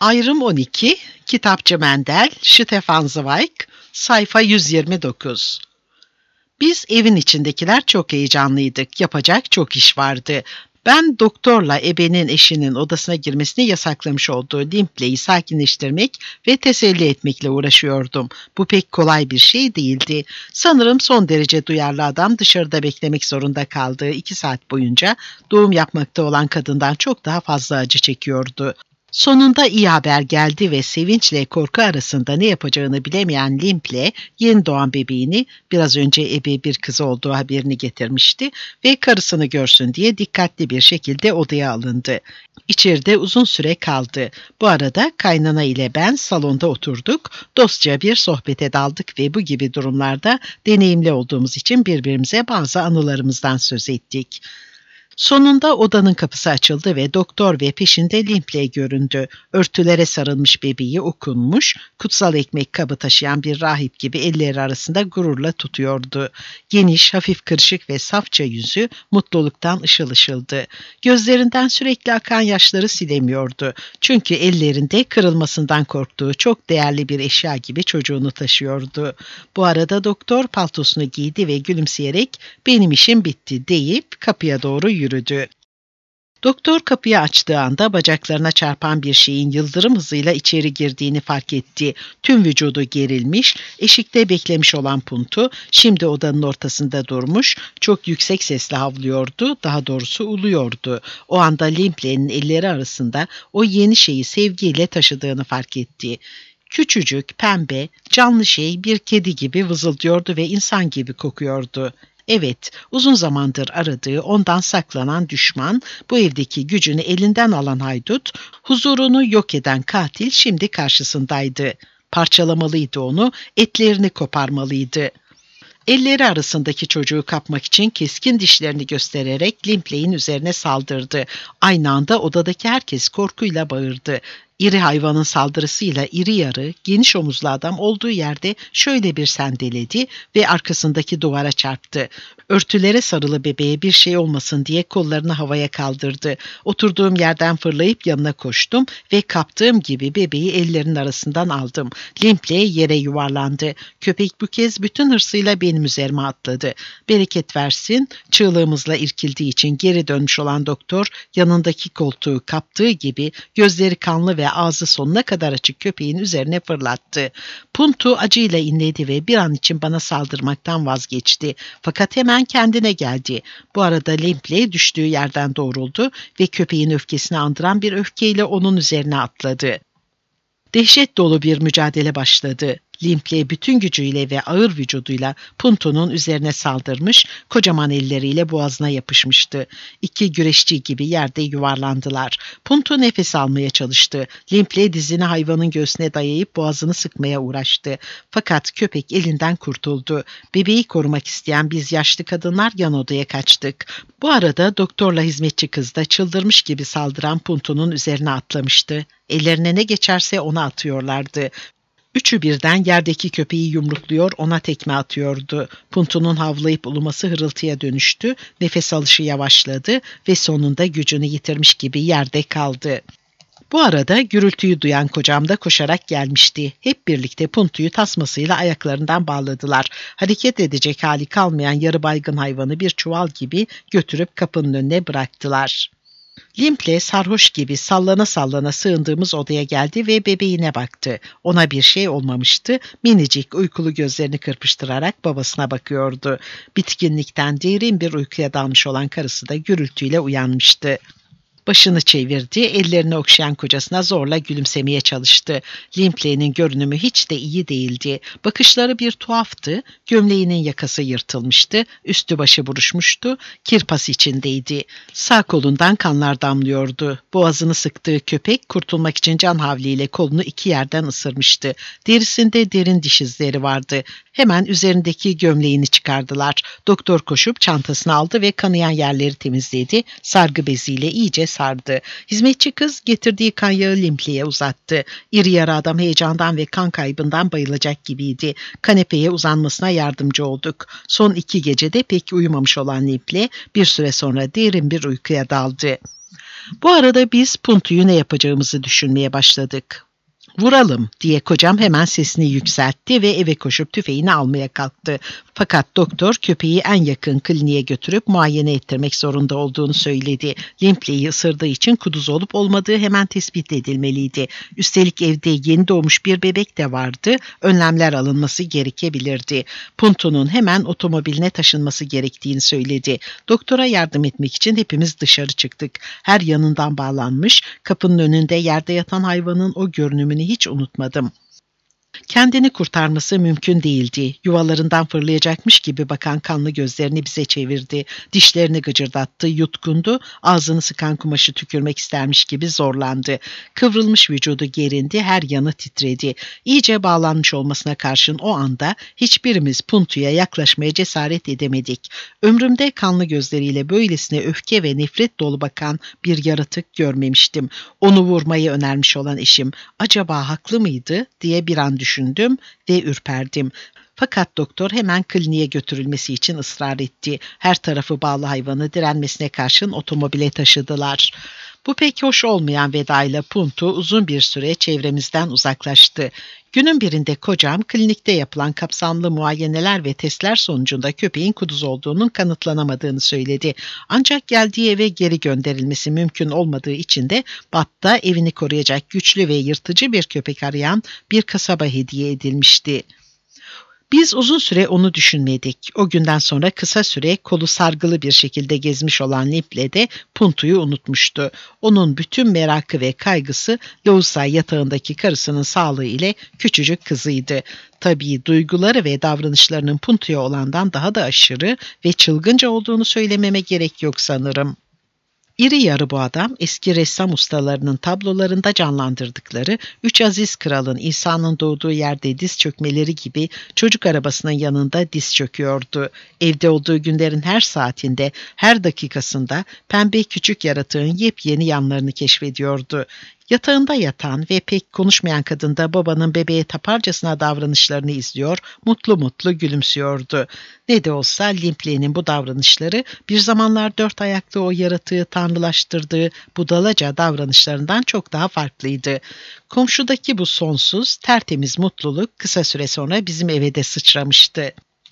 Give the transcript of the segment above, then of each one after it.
Ayrım 12, Kitapçı Mendel, Stefan Zweig, sayfa 129. Biz evin içindekiler çok heyecanlıydık. Yapacak çok iş vardı. Ben doktorla ebenin eşinin odasına girmesini yasaklamış olduğu Limpley'i sakinleştirmek ve teselli etmekle uğraşıyordum. Bu pek kolay bir şey değildi. Sanırım son derece duyarlı adam dışarıda beklemek zorunda kaldığı 2 saat boyunca doğum yapmakta olan kadından çok daha fazla acı çekiyordu. Sonunda iyi haber geldi ve sevinçle korku arasında ne yapacağını bilemeyen Limple, yeni doğan bebeğini biraz önce ebe bir kızı olduğu haberini getirmişti ve karısını görsün diye dikkatli bir şekilde odaya alındı. İçeride uzun süre kaldı. Bu arada kaynana ile ben salonda oturduk, dostça bir sohbete daldık ve bu gibi durumlarda deneyimli olduğumuz için birbirimize bazı anılarımızdan söz ettik. Sonunda odanın kapısı açıldı ve doktor ve peşinde Limple göründü. Örtülere sarılmış bebeği okunmuş, kutsal ekmek kabı taşıyan bir rahip gibi elleri arasında gururla tutuyordu. Geniş, hafif kırışık ve safça yüzü mutluluktan ışıl ışıldı. Gözlerinden sürekli akan yaşları silemiyordu. Çünkü ellerinde kırılmasından korktuğu çok değerli bir eşya gibi çocuğunu taşıyordu. Bu arada doktor paltosunu giydi ve gülümseyerek "Benim işim bitti" deyip kapıya doğru yürüdü. Doktor kapıyı açtığı anda bacaklarına çarpan bir şeyin yıldırım hızıyla içeri girdiğini fark etti. Tüm vücudu gerilmiş, eşikte beklemiş olan Puntu şimdi odanın ortasında durmuş, çok yüksek sesle havlıyordu, daha doğrusu uluyordu. O anda Limple'nin elleri arasında o yeni şeyi sevgiyle taşıdığını fark etti. Küçücük, pembe, canlı şey bir kedi gibi vızıldıyordu ve insan gibi kokuyordu. Evet, uzun zamandır aradığı, ondan saklanan düşman, bu evdeki gücünü elinden alan haydut, huzurunu yok eden katil şimdi karşısındaydı. Parçalamalıydı onu, etlerini koparmalıydı. Elleri arasındaki çocuğu kapmak için keskin dişlerini göstererek Limpley'in üzerine saldırdı. Aynı anda odadaki herkes korkuyla bağırdı. İri hayvanın saldırısıyla iri yarı, geniş omuzlu adam olduğu yerde şöyle bir sendeledi ve arkasındaki duvara çarptı. Örtülere sarılı bebeğe bir şey olmasın diye kollarını havaya kaldırdı. Oturduğum yerden fırlayıp yanına koştum ve kaptığım gibi bebeği ellerinin arasından aldım. Limpley yere yuvarlandı. Köpek bu kez bütün hırsıyla benim üzerime atladı. Bereket versin, çığlığımızla irkildiği için geri dönmüş olan doktor yanındaki koltuğu kaptığı gibi gözleri kanlı ve ağzı sonuna kadar açık köpeğin üzerine fırlattı. Puntu acıyla inledi ve bir an için bana saldırmaktan vazgeçti. Fakat hemen kendine geldi. Bu arada Limpley düştüğü yerden doğruldu ve köpeğin öfkesini andıran bir öfkeyle onun üzerine atladı. Dehşet dolu bir mücadele başladı. Limpley bütün gücüyle ve ağır vücuduyla Puntu'nun üzerine saldırmış, kocaman elleriyle boğazına yapışmıştı. İki güreşçi gibi yerde yuvarlandılar. Puntu nefes almaya çalıştı. Limpley dizini hayvanın göğsüne dayayıp boğazını sıkmaya uğraştı. Fakat köpek elinden kurtuldu. Bebeği korumak isteyen biz yaşlı kadınlar yan odaya kaçtık. Bu arada doktorla hizmetçi kız da çıldırmış gibi saldıran Puntu'nun üzerine atlamıştı. Ellerine ne geçerse ona atıyorlardı. Üçü birden yerdeki köpeği yumrukluyor, ona tekme atıyordu. Puntu'nun havlayıp uluması hırıltıya dönüştü, nefes alışı yavaşladı ve sonunda gücünü yitirmiş gibi yerde kaldı. Bu arada gürültüyü duyan kocam da koşarak gelmişti. Hep birlikte Puntu'yu tasmasıyla ayaklarından bağladılar. Hareket edecek hali kalmayan yarı baygın hayvanı bir çuval gibi götürüp kapının önüne bıraktılar. Limple sarhoş gibi sallana sallana sığındığımız odaya geldi ve bebeğine baktı. Ona bir şey olmamıştı. Minicik uykulu gözlerini kırpıştırarak babasına bakıyordu. Bitkinlikten derin bir uykuya dalmış olan karısı da gürültüyle uyanmıştı. Başını çevirdi, ellerini okşayan kocasına zorla gülümsemeye çalıştı. Limpley'nin görünümü hiç de iyi değildi. Bakışları bir tuhaftı, gömleğinin yakası yırtılmıştı, üstü başı buruşmuştu, kirpas içindeydi. Sağ kolundan kanlar damlıyordu. Boğazını sıktığı köpek kurtulmak için can havliyle kolunu iki yerden ısırmıştı. Derisinde derin diş izleri vardı. Hemen üzerindeki gömleğini çıkardılar. Doktor koşup çantasını aldı ve kanayan yerleri temizledi. Sargı beziyle iyice sardı. Hizmetçi kız getirdiği kan yağı Limpley'e uzattı. İri yarı adam heyecandan ve kan kaybından bayılacak gibiydi. Kanepeye uzanmasına yardımcı olduk. Son 2 gecede pek uyumamış olan Limpley bir süre sonra derin bir uykuya daldı. Bu arada biz Puntu'yu ne yapacağımızı düşünmeye başladık. "Vuralım," diye kocam hemen sesini yükseltti ve eve koşup tüfeğini almaya kalktı. Fakat doktor köpeği en yakın kliniğe götürüp muayene ettirmek zorunda olduğunu söyledi. Limpleyi ısırdığı için kuduz olup olmadığı hemen tespit edilmeliydi. Üstelik evde yeni doğmuş bir bebek de vardı. Önlemler alınması gerekebilirdi. Puntu'nun hemen otomobiline taşınması gerektiğini söyledi. Doktora yardım etmek için hepimiz dışarı çıktık. Her yanından bağlanmış, kapının önünde yerde yatan hayvanın o görünümünü hiç unutmadım. Kendini kurtarması mümkün değildi. Yuvalarından fırlayacakmış gibi bakan kanlı gözlerini bize çevirdi. Dişlerini gıcırdattı, yutkundu, ağzını sıkan kumaşı tükürmek istermiş gibi zorlandı. Kıvrılmış vücudu gerindi, her yanı titredi. İyice bağlanmış olmasına karşın o anda hiçbirimiz Puntu'ya yaklaşmaya cesaret edemedik. Ömrümde kanlı gözleriyle böylesine öfke ve nefret dolu bakan bir yaratık görmemiştim. Onu vurmayı önermiş olan eşim acaba haklı mıydı diye bir an düşündüm ve ürperdim. Fakat doktor hemen kliniğe götürülmesi için ısrar etti. Her tarafı bağlı hayvanı direnmesine karşın otomobile taşıdılar. Bu pek hoş olmayan vedayla Puntu uzun bir süre çevremizden uzaklaştı. Günün birinde kocam klinikte yapılan kapsamlı muayeneler ve testler sonucunda köpeğin kuduz olduğunun kanıtlanamadığını söyledi. Ancak geldiği eve geri gönderilmesi mümkün olmadığı için de Bath'ta evini koruyacak güçlü ve yırtıcı bir köpek arayan bir kasaba hediye edilmişti. Biz uzun süre onu düşünmedik. O günden sonra kısa süre kolu sargılı bir şekilde gezmiş olan Limple de Puntu'yu unutmuştu. Onun bütün merakı ve kaygısı Louisa yatağındaki karısının sağlığı ile küçücük kızıydı. Tabii duyguları ve davranışlarının Puntu'ya olandan daha da aşırı ve çılgınca olduğunu söylememe gerek yok sanırım. İri yarı bu adam eski ressam ustalarının tablolarında canlandırdıkları Üç Aziz Kral'ın İsa'nın doğduğu yerde diz çökmeleri gibi çocuk arabasının yanında diz çöküyordu. Evde olduğu günlerin her saatinde, her dakikasında pembe küçük yaratığın yepyeni yanlarını keşfediyordu. Yatağında yatan ve pek konuşmayan kadın da babanın bebeğe taparcasına davranışlarını izliyor, mutlu mutlu gülümsüyordu. Ne de olsa Limple'nin bu davranışları bir zamanlar dört ayaklı o yaratığı tanrılaştırdığı budalaca davranışlarından çok daha farklıydı. Komşudaki bu sonsuz, tertemiz mutluluk kısa süre sonra bizim eve de sıçramıştı.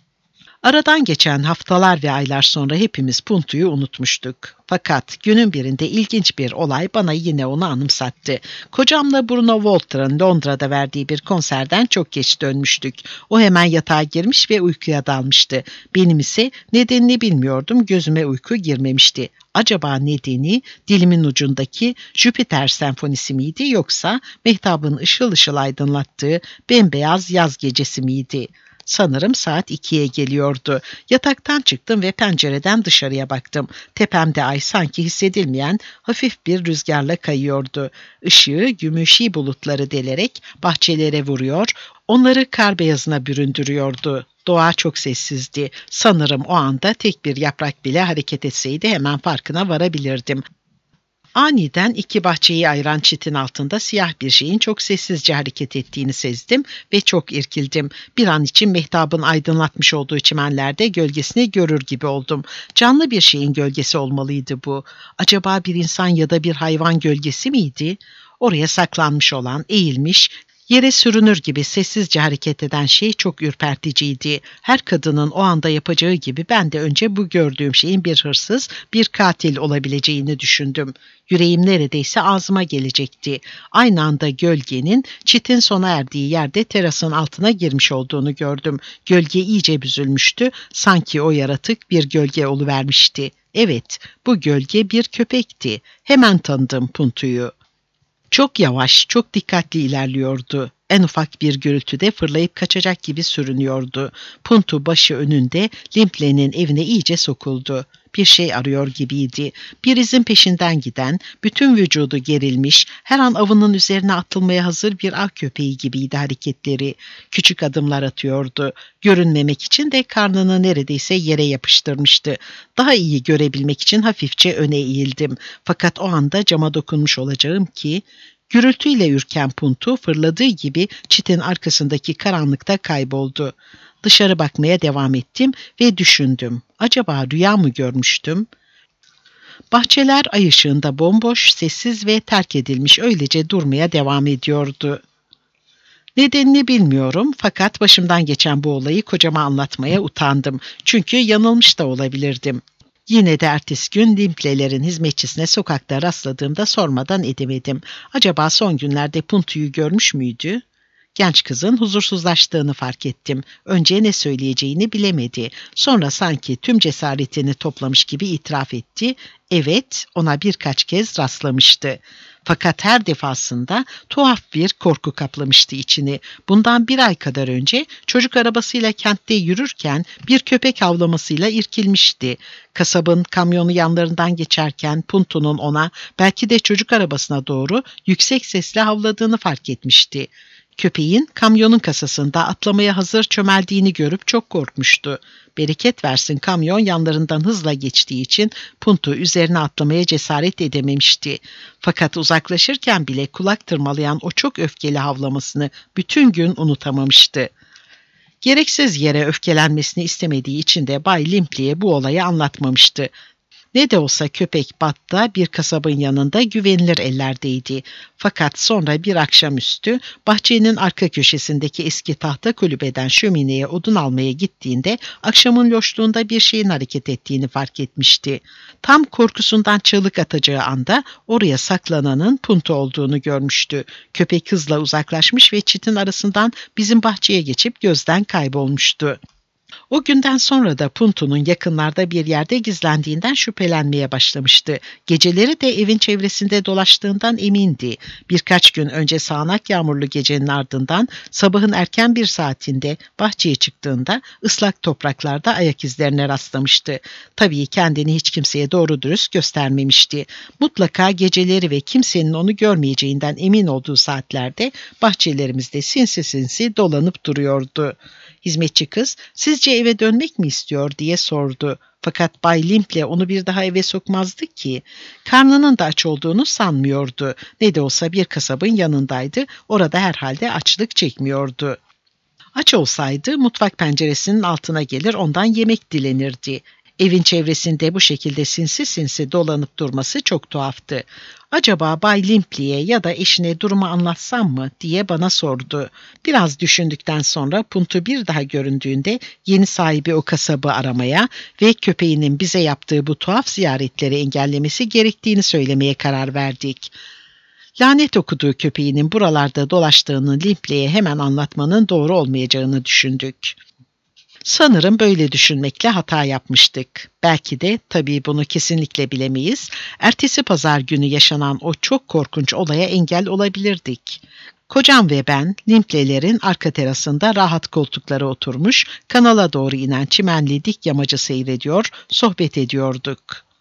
Aradan geçen haftalar ve aylar sonra hepimiz Puntu'yu unutmuştuk. Fakat günün birinde ilginç bir olay bana yine onu anımsattı. Kocamla Bruno Walter'ın Londra'da verdiği bir konserden çok geç dönmüştük. O hemen yatağa girmiş ve uykuya dalmıştı. Benim ise nedenini bilmiyordum, gözüme uyku girmemişti. Acaba nedeni dilimin ucundaki Jüpiter senfonisi miydi yoksa mehtabın ışıl ışıl aydınlattığı bembeyaz yaz gecesi miydi? Sanırım saat 2'ye geliyordu. Yataktan çıktım ve pencereden dışarıya baktım. Tepemde ay sanki hissedilmeyen hafif bir rüzgarla kayıyordu. Işığı gümüşi bulutları delerek bahçelere vuruyor, onları kar beyazına büründürüyordu. Doğa çok sessizdi. Sanırım o anda tek bir yaprak bile hareket etseydi hemen farkına varabilirdim. Aniden iki bahçeyi ayıran çitin altında siyah bir şeyin çok sessizce hareket ettiğini sezdim ve çok irkildim. Bir an için mehtabın aydınlatmış olduğu çimenlerde gölgesini görür gibi oldum. Canlı bir şeyin gölgesi olmalıydı bu. Acaba bir insan ya da bir hayvan gölgesi miydi? Oraya saklanmış olan, eğilmiş, yere sürünür gibi sessizce hareket eden şey çok ürperticiydi. Her kadının o anda yapacağı gibi ben de önce bu gördüğüm şeyin bir hırsız, bir katil olabileceğini düşündüm. Yüreğim neredeyse ağzıma gelecekti. Aynı anda gölgenin çitin sona erdiği yerde terasın altına girmiş olduğunu gördüm. Gölge iyice büzülmüştü, sanki o yaratık bir gölge oluvermişti. Evet, bu gölge bir köpekti. Hemen tanıdım Puntu'yu. Çok yavaş, çok dikkatli ilerliyordu. En ufak bir gürültüde fırlayıp kaçacak gibi sürünüyordu. Puntu başı önünde Limple'nin evine iyice sokuldu. Bir şey arıyor gibiydi. Bir izin peşinden giden, bütün vücudu gerilmiş, her an avının üzerine atılmaya hazır bir av köpeği gibiydi hareketleri. Küçük adımlar atıyordu. Görünmemek için de karnını neredeyse yere yapıştırmıştı. Daha iyi görebilmek için hafifçe öne eğildim. Fakat o anda cama dokunmuş olacağım ki... Gürültüyle ürken Puntu fırladığı gibi çitin arkasındaki karanlıkta kayboldu. Dışarı bakmaya devam ettim ve düşündüm. Acaba rüya mı görmüştüm? Bahçeler ay ışığında bomboş, sessiz ve terk edilmiş öylece durmaya devam ediyordu. Nedenini bilmiyorum fakat başımdan geçen bu olayı kocama anlatmaya utandım. Çünkü yanılmış da olabilirdim. Yine de ertesi gün Limplelerin hizmetçisine sokakta rastladığımda sormadan edemedim. Acaba son günlerde Puntu'yu görmüş müydü? Genç kızın huzursuzlaştığını fark ettim. Önce ne söyleyeceğini bilemedi. Sonra sanki tüm cesaretini toplamış gibi itiraf etti. Evet, ona birkaç kez rastlamıştı. Fakat her defasında tuhaf bir korku kaplamıştı içini. Bundan bir ay kadar önce çocuk arabasıyla kentte yürürken bir köpek havlamasıyla irkilmişti. Kasabın kamyonu yanlarından geçerken Puntu'nun ona belki de çocuk arabasına doğru yüksek sesle havladığını fark etmişti. Köpeğin kamyonun kasasında atlamaya hazır çömeldiğini görüp çok korkmuştu. Bereket versin kamyon yanlarından hızla geçtiği için Puntu üzerine atlamaya cesaret edememişti. Fakat uzaklaşırken bile kulak tırmalayan o çok öfkeli havlamasını bütün gün unutamamıştı. Gereksiz yere öfkelenmesini istemediği için de Bay Limpley'e bu olayı anlatmamıştı. Ne de olsa köpek Bat'ta bir kasabın yanında güvenilir ellerdeydi. Fakat sonra bir akşamüstü bahçenin arka köşesindeki eski tahta kulübeden şömineye odun almaya gittiğinde akşamın loşluğunda bir şeyin hareket ettiğini fark etmişti. Tam korkusundan çığlık atacağı anda oraya saklananın Puntu olduğunu görmüştü. Köpek hızla uzaklaşmış ve çitin arasından bizim bahçeye geçip gözden kaybolmuştu. O günden sonra da Puntu'nun yakınlarda bir yerde gizlendiğinden şüphelenmeye başlamıştı. Geceleri de evin çevresinde dolaştığından emindi. Birkaç gün önce sağanak yağmurlu gecenin ardından sabahın erken bir saatinde bahçeye çıktığında ıslak topraklarda ayak izlerine rastlamıştı. Tabii kendini hiç kimseye doğru dürüst göstermemişti. Mutlaka geceleri ve kimsenin onu görmeyeceğinden emin olduğu saatlerde bahçelerimizde sinsi sinsi dolanıp duruyordu. Hizmetçi kız, "Sizce eve dönmek mi istiyor?" diye sordu. Fakat Bay Limple onu bir daha eve sokmazdı ki. Karnının da aç olduğunu sanmıyordu. Ne de olsa bir kasabın yanındaydı, orada herhalde açlık çekmiyordu. Aç olsaydı mutfak penceresinin altına gelir ondan yemek dilenirdi. Evin çevresinde bu şekilde sinsi sinsi dolanıp durması çok tuhaftı. Acaba Bay Limpley'e ya da eşine durumu anlatsam mı diye bana sordu. Biraz düşündükten sonra Puntu bir daha göründüğünde yeni sahibi o kasabı aramaya ve köpeğinin bize yaptığı bu tuhaf ziyaretleri engellemesi gerektiğini söylemeye karar verdik. Lanet okuduğu köpeğinin buralarda dolaştığını Limpley'e hemen anlatmanın doğru olmayacağını düşündük. Sanırım böyle düşünmekle hata yapmıştık. Belki de, tabii bunu kesinlikle bilemeyiz, ertesi pazar günü yaşanan o çok korkunç olaya engel olabilirdik. Kocam ve ben Limpley'lerin arka terasında rahat koltuklara oturmuş, kanala doğru inen çimenli dik yamacı seyrediyor, sohbet ediyorduk.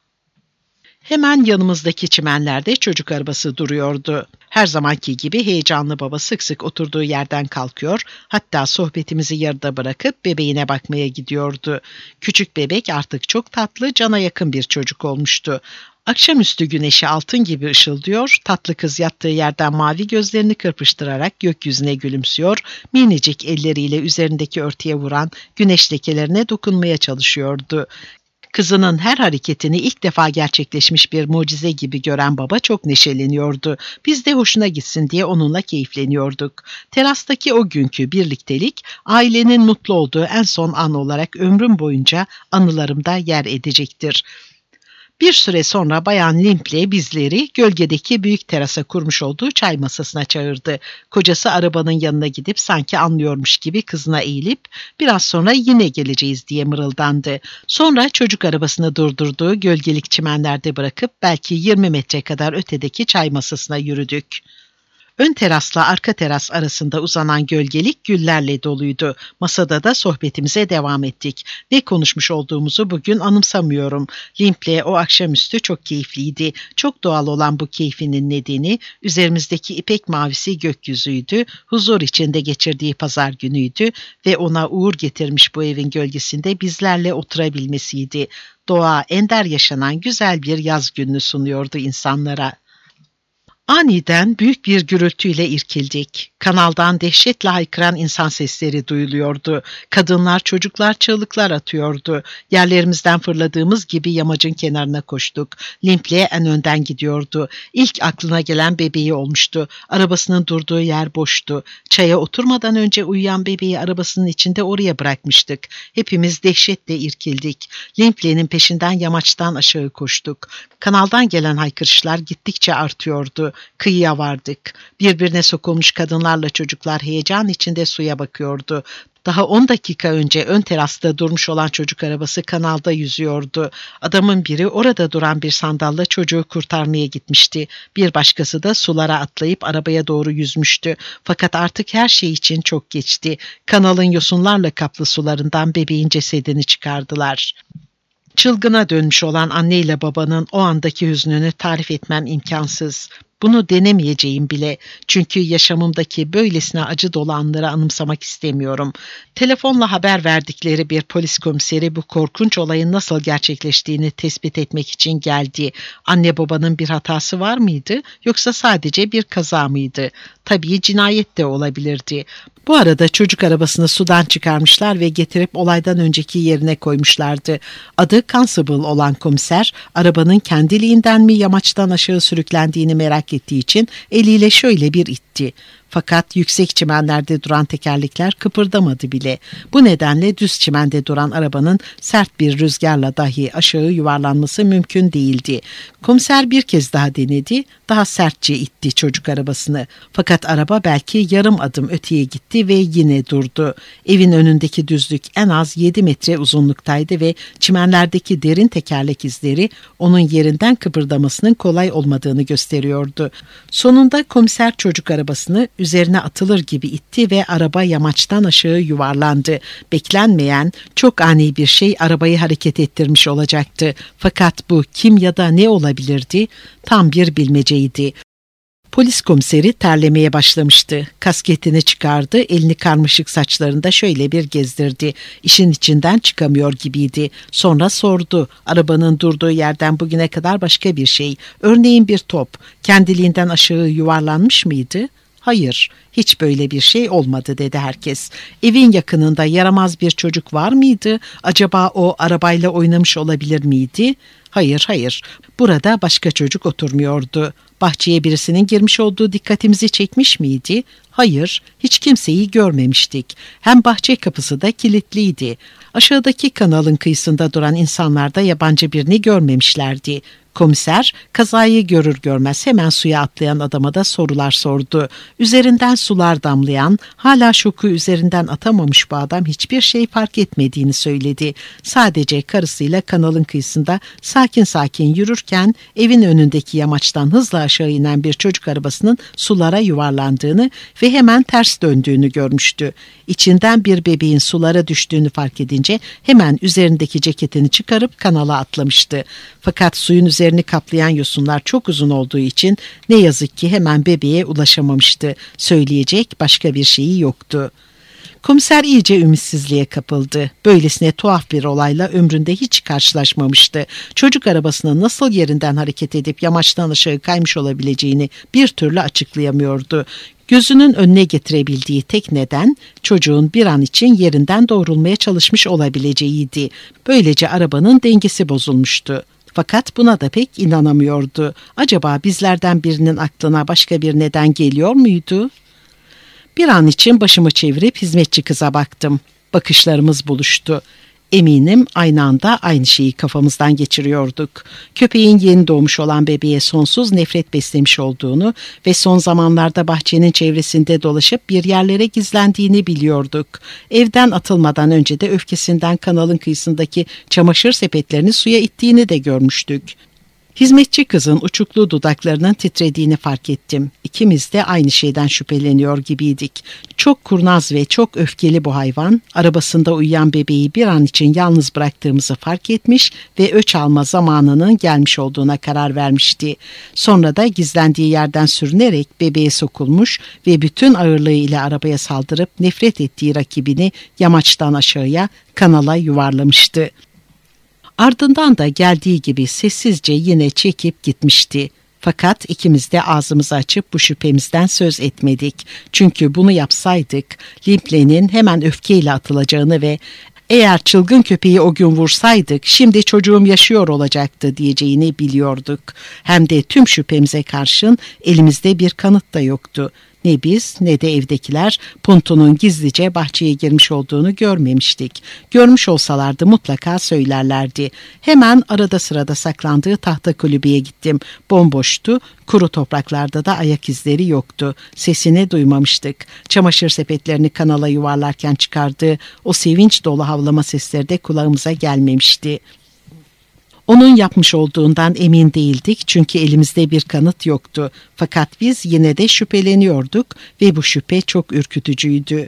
Hemen yanımızdaki çimenlerde çocuk arabası duruyordu. Her zamanki gibi heyecanlı baba sık sık oturduğu yerden kalkıyor, hatta sohbetimizi yarıda bırakıp bebeğine bakmaya gidiyordu. Küçük bebek artık çok tatlı, cana yakın bir çocuk olmuştu. Akşamüstü güneşi altın gibi ışıldıyor, tatlı kız yattığı yerden mavi gözlerini kırpıştırarak gökyüzüne gülümsüyor, minicik elleriyle üzerindeki örtüye vuran güneş lekelerine dokunmaya çalışıyordu. Kızının her hareketini ilk defa gerçekleşmiş bir mucize gibi gören baba çok neşeleniyordu. Biz de hoşuna gitsin diye onunla keyifleniyorduk. Terastaki o günkü birliktelik, ailenin mutlu olduğu en son an olarak ömrüm boyunca anılarımda yer edecektir. Bir süre sonra Bayan Limpley bizleri gölgedeki büyük terasa kurmuş olduğu çay masasına çağırdı. Kocası arabanın yanına gidip sanki anlıyormuş gibi kızına eğilip "Biraz sonra yine geleceğiz" diye mırıldandı. Sonra çocuk arabasını durdurduğu gölgelik çimenlerde bırakıp belki 20 metre kadar ötedeki çay masasına yürüdük. Ön terasla arka teras arasında uzanan gölgelik güllerle doluydu. Masada da sohbetimize devam ettik. Ne konuşmuş olduğumuzu bugün anımsamıyorum. Limpley o akşamüstü çok keyifliydi. Çok doğal olan bu keyfinin nedeni üzerimizdeki ipek mavisi gökyüzüydü, huzur içinde geçirdiği pazar günüydü ve ona uğur getirmiş bu evin gölgesinde bizlerle oturabilmesiydi. Doğa ender yaşanan güzel bir yaz gününü sunuyordu insanlara. Aniden büyük bir gürültüyle irkildik. Kanaldan dehşetle haykıran insan sesleri duyuluyordu. Kadınlar, çocuklar çığlıklar atıyordu. Yerlerimizden fırladığımız gibi yamacın kenarına koştuk. Limpli en önden gidiyordu. İlk aklına gelen bebeği olmuştu. Arabasının durduğu yer boştu. Çaya oturmadan önce uyuyan bebeği arabasının içinde oraya bırakmıştık. Hepimiz dehşetle irkildik. Limpli'nin peşinden yamaçtan aşağı koştuk. Kanaldan gelen haykırışlar gittikçe artıyordu. Kıyıya vardık. Birbirine sokulmuş kadınlarla çocuklar heyecan içinde suya bakıyordu. Daha 10 dakika önce ön terasta durmuş olan çocuk arabası kanalda yüzüyordu. Adamın biri orada duran bir sandalla çocuğu kurtarmaya gitmişti. Bir başkası da sulara atlayıp arabaya doğru yüzmüştü. Fakat artık her şey için çok geçti. Kanalın yosunlarla kaplı sularından bebeğin cesedini çıkardılar. Çılgına dönmüş olan anneyle babanın o andaki hüznünü tarif etmem imkansız. Bunu denemeyeceğim bile. Çünkü yaşamımdaki böylesine acı dolu anları anımsamak istemiyorum. Telefonla haber verdikleri bir polis komiseri bu korkunç olayın nasıl gerçekleştiğini tespit etmek için geldi. Anne babanın bir hatası var mıydı yoksa sadece bir kaza mıydı? Tabii cinayet de olabilirdi. Bu arada çocuk arabasını sudan çıkarmışlar ve getirip olaydan önceki yerine koymuşlardı. Adı Constable olan komiser, arabanın kendiliğinden mi yamaçtan aşağı sürüklendiğini merak ettiği için eliyle şöyle bir itti. Fakat yüksek çimenlerde duran tekerlekler kıpırdamadı bile. Bu nedenle düz çimende duran arabanın sert bir rüzgarla dahi aşağı yuvarlanması mümkün değildi. Komiser bir kez daha denedi, daha sertçe itti çocuk arabasını. Fakat araba belki yarım adım öteye gitti ve yine durdu. Evin önündeki düzlük en az 7 metre uzunluktaydı ve çimenlerdeki derin tekerlek izleri onun yerinden kıpırdamasının kolay olmadığını gösteriyordu. Sonunda komiser çocuk arabasını üzerine atılır gibi itti ve araba yamaçtan aşağı yuvarlandı. Beklenmeyen, çok ani bir şey arabayı hareket ettirmiş olacaktı. Fakat bu kim ya da ne olabilirdi? Tam bir bilmeceydi. Polis komiseri terlemeye başlamıştı. Kasketini çıkardı, elini karmaşık saçlarında şöyle bir gezdirdi. İşin içinden çıkamıyor gibiydi. Sonra sordu. Arabanın durduğu yerden bugüne kadar başka bir şey, örneğin bir top, kendiliğinden aşağı yuvarlanmış mıydı? Hayır, hiç böyle bir şey olmadı dedi herkes. Evin yakınında yaramaz bir çocuk var mıydı? Acaba o arabayla oynamış olabilir miydi? Hayır. Burada başka çocuk oturmuyordu. Bahçeye birisinin girmiş olduğu dikkatimizi çekmiş miydi? Hayır, hiç kimseyi görmemiştik. Hem bahçe kapısı da kilitliydi. Aşağıdaki kanalın kıyısında duran insanlar da yabancı birini görmemişlerdi. Komiser, kazayı görür görmez hemen suya atlayan adama da sorular sordu. Üzerinden sular damlayan, hala şoku üzerinden atamamış bu adam hiçbir şey fark etmediğini söyledi. Sadece karısıyla kanalın kıyısında sakin sakin yürürken evin önündeki yamaçtan hızla aşağı inen bir çocuk arabasının sulara yuvarlandığını ve hemen ters döndüğünü görmüştü. İçinden bir bebeğin sulara düştüğünü fark edince hemen üzerindeki ceketini çıkarıp kanala atlamıştı. Fakat suyun üzerini kaplayan yosunlar çok uzun olduğu için ne yazık ki hemen bebeğe ulaşamamıştı. Söyleyecek başka bir şeyi yoktu. Komiser iyice ümitsizliğe kapıldı. Böylesine tuhaf bir olayla ömründe hiç karşılaşmamıştı. Çocuk arabasının nasıl yerinden hareket edip yamaçtan aşağı kaymış olabileceğini bir türlü açıklayamıyordu. Gözünün önüne getirebildiği tek neden çocuğun bir an için yerinden doğrulmaya çalışmış olabileceğiydi. Böylece arabanın dengesi bozulmuştu. Fakat buna da pek inanamıyordu. Acaba bizlerden birinin aklına başka bir neden geliyor muydu? Bir an için başımı çevirip hizmetçi kıza baktım. Bakışlarımız buluştu. Eminim aynı anda aynı şeyi kafamızdan geçiriyorduk. Köpeğin yeni doğmuş olan bebeğe sonsuz nefret beslemiş olduğunu ve son zamanlarda bahçenin çevresinde dolaşıp bir yerlere gizlendiğini biliyorduk. Evden atılmadan önce de öfkesinden kanalın kıyısındaki çamaşır sepetlerini suya ittiğini de görmüştük. Hizmetçi kızın uçuklu dudaklarının titrediğini fark ettim. İkimiz de aynı şeyden şüpheleniyor gibiydik. Çok kurnaz ve çok öfkeli bu hayvan, arabasında uyuyan bebeği bir an için yalnız bıraktığımızı fark etmiş ve öç alma zamanının gelmiş olduğuna karar vermişti. Sonra da gizlendiği yerden sürünerek bebeğe sokulmuş ve bütün ağırlığıyla arabaya saldırıp nefret ettiği rakibini yamaçtan aşağıya, kanala yuvarlamıştı. Ardından da geldiği gibi sessizce yine çekip gitmişti. Fakat ikimiz de ağzımızı açıp bu şüphemizden söz etmedik. Çünkü bunu yapsaydık Limpley'nin hemen öfkeyle atılacağını ve eğer çılgın köpeği o gün vursaydık şimdi çocuğum yaşıyor olacaktı diyeceğini biliyorduk. Hem de tüm şüphemize karşın elimizde bir kanıt da yoktu. Ne biz ne de evdekiler Punto'nun gizlice bahçeye girmiş olduğunu görmemiştik. Görmüş olsalardı mutlaka söylerlerdi. Hemen arada sırada saklandığı tahta kulübeye gittim. Bomboştu, kuru topraklarda da ayak izleri yoktu. Sesini duymamıştık. Çamaşır sepetlerini kanala yuvarlarken çıkardığı o sevinç dolu havlama sesleri de kulağımıza gelmemişti. Onun yapmış olduğundan emin değildik çünkü elimizde bir kanıt yoktu. Fakat biz yine de şüpheleniyorduk ve bu şüphe çok ürkütücüydü.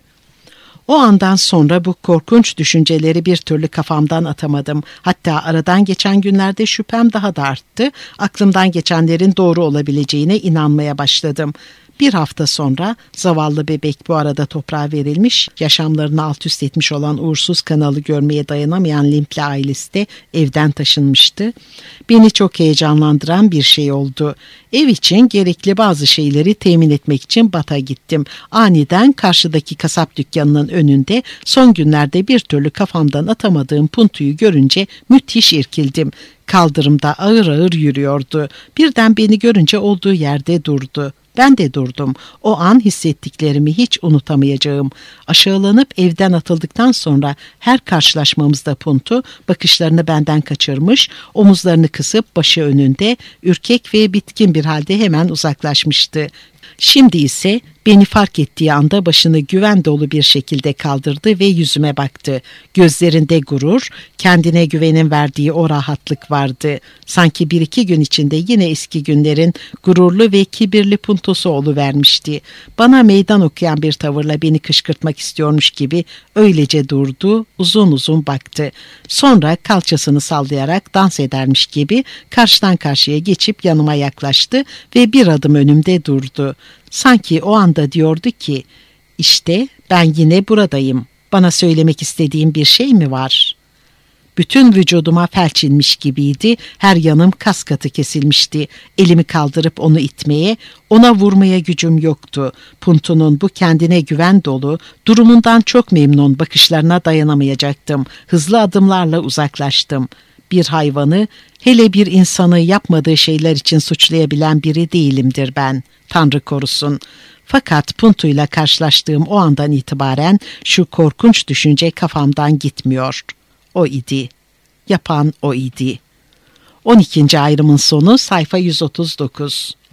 O andan sonra bu korkunç düşünceleri bir türlü kafamdan atamadım. Hatta aradan geçen günlerde şüphem daha da arttı. Aklımdan geçenlerin doğru olabileceğine inanmaya başladım. Bir hafta sonra zavallı bebek bu arada toprağa verilmiş, yaşamlarını alt üst etmiş olan uğursuz kanalı görmeye dayanamayan Limpley ailesi de evden taşınmıştı. Beni çok heyecanlandıran bir şey oldu. Ev için gerekli bazı şeyleri temin etmek için Bath'a gittim. Aniden karşıdaki kasap dükkanının önünde son günlerde bir türlü kafamdan atamadığım Punto'yu görünce müthiş irkildim. Kaldırımda ağır ağır yürüyordu. Birden beni görünce olduğu yerde durdu. Ben de durdum. O an hissettiklerimi hiç unutamayacağım. Aşağılanıp evden atıldıktan sonra her karşılaşmamızda Punto bakışlarını benden kaçırmış, omuzlarını kısıp başı önünde ürkek ve bitkin bir halde hemen uzaklaşmıştı. Şimdi ise beni fark ettiği anda başını güven dolu bir şekilde kaldırdı ve yüzüme baktı. Gözlerinde gurur, kendine güvenin verdiği o rahatlık vardı. Sanki 1-2 gün içinde yine eski günlerin gururlu ve kibirli Punto'su oluvermişti. Bana meydan okuyan bir tavırla beni kışkırtmak istiyormuş gibi öylece durdu, uzun uzun baktı. Sonra kalçasını sallayarak dans edermiş gibi karşıdan karşıya geçip yanıma yaklaştı ve bir adım önümde durdu. Sanki o anda diyordu ki, işte ben yine buradayım. Bana söylemek istediğin bir şey mi var? Bütün vücuduma felç inmiş gibiydi. Her yanım kas katı kesilmişti. Elimi kaldırıp onu itmeye, ona vurmaya gücüm yoktu. Punto'nun bu kendine güven dolu, durumundan çok memnun bakışlarına dayanamayacaktım. Hızlı adımlarla uzaklaştım. Bir hayvanı, hele bir insanı yapmadığı şeyler için suçlayabilen biri değilimdir ben. Tanrı korusun. Fakat Punto'yla karşılaştığım o andan itibaren şu korkunç düşünce kafamdan gitmiyor. O idi. Yapan o idi. 12. ayrımın sonu sayfa 139.